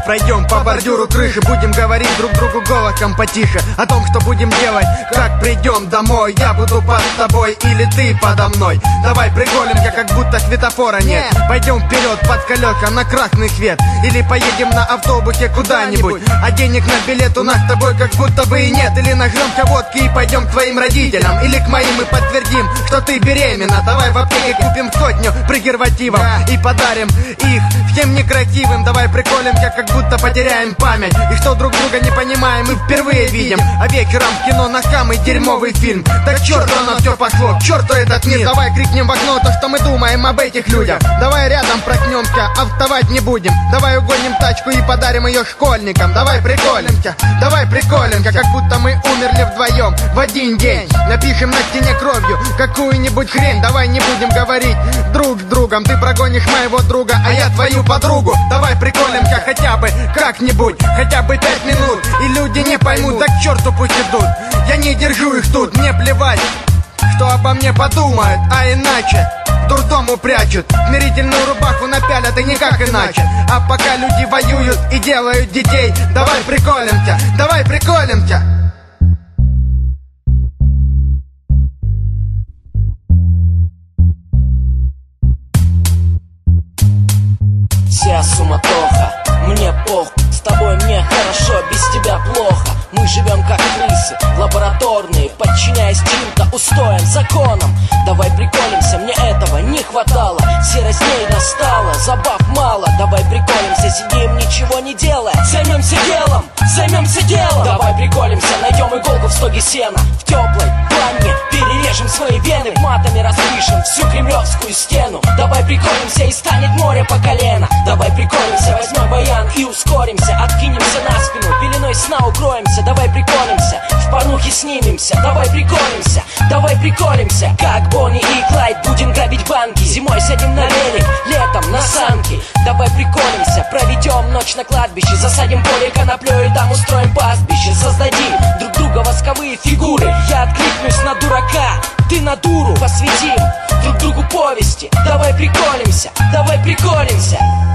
пройдем по бордюру крыши. Будем говорить друг другу голосом потише о том, что будем делать, как придем домой. Я буду под тобой или ты подо мной. Давай приколемся, как будто светофора нет. Пойдем вперед под колеса на красный свет. Или поедем на автобусе куда-нибудь, а денег на билет у нас с тобой как будто бы и нет. Или нажмемся водки и пойдем к твоим родителям, или к моим и подтвердим, что ты беременна. Давай в аптеке купим 100 презервативов и подарим их всем некрасивым. Давай приколемся, как будто потеряем память, и что друг друга не понимаем и впервые видим. А вечером в кино на самый дерьмовый фильм. Да к черту оно все пошло, к черту этот мир. Давай крикнем в окно то, что мы думаем об этих людях. Давай рядом проснемся, а вставать не будем. Давай угоним тачку и подарим ее школьникам. Давай приколемся, как будто мы умерли вдвоем в один день. Напишем на стене кровью какую-нибудь хрень. Давай не будем говорить друг с другом. Ты прогонишь моего друга, а я твою подругу. Давай приколемся хотя бы как-нибудь, хотя бы 5 минут, и люди не поймут, да к черту пусть идут. Я не держу их тут, мне плевать, что обо мне подумают, а иначе в дурдому прячут, смирительную рубаху напялят и никак иначе. А пока люди воюют и делают детей, давай приколемся, давай приколемся. Вся суматоха, мне похуй, с тобой мне хорошо, без тебя плохо. Мы живем как крысы, лабораторные, подчиняясь чьим-то устоям, законам. Давай приколемся, мне этого не хватало. Серость не достала, забав мало. Давай приколемся, сидим, ничего не делая. Займемся делом, займемся делом. Давай приколемся, найдем иголку в стоге сена. В теплой ванне перережем свои вены, матами распишем всю кремлевскую стену. Давай приколемся, и станет море по колено. Давай приколемся, возьмем баян и ускоримся. Откинемся на спину, пеленой сна укроемся. Давай приколемся, в порнухе снимемся. Давай приколемся, давай приколемся. Как Бонни и Клайд будем грабить банки. Зимой сядем на велик, летом на санки. Давай приколемся, проведем ночь на кладбище. Засадим поле коноплей и там устроим пастбище. Создадим друг друга восковые фигуры. Я откликнусь на дурака, ты на дуру. Посвятим друг другу повести. Давай приколемся, давай приколемся.